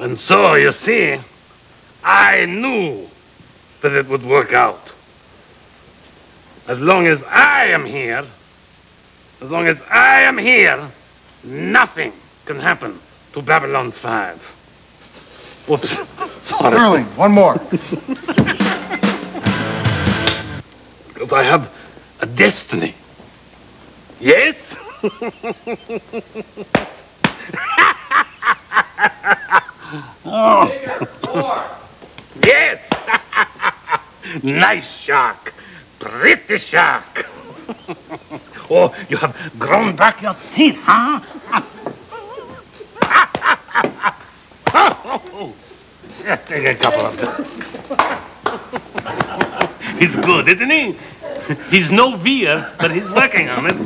And so, you see, I knew that it would work out. As long as I am here, nothing can happen to Babylon 5. Whoops. Sorry. Sterling, one more. Because I have a destiny. Yes? Oh. Yes! Nice shark. Pretty shark. Oh, you have grown back your teeth, huh? Yeah, take a couple of them. He's good, isn't he? He's no veer, but he's working on it.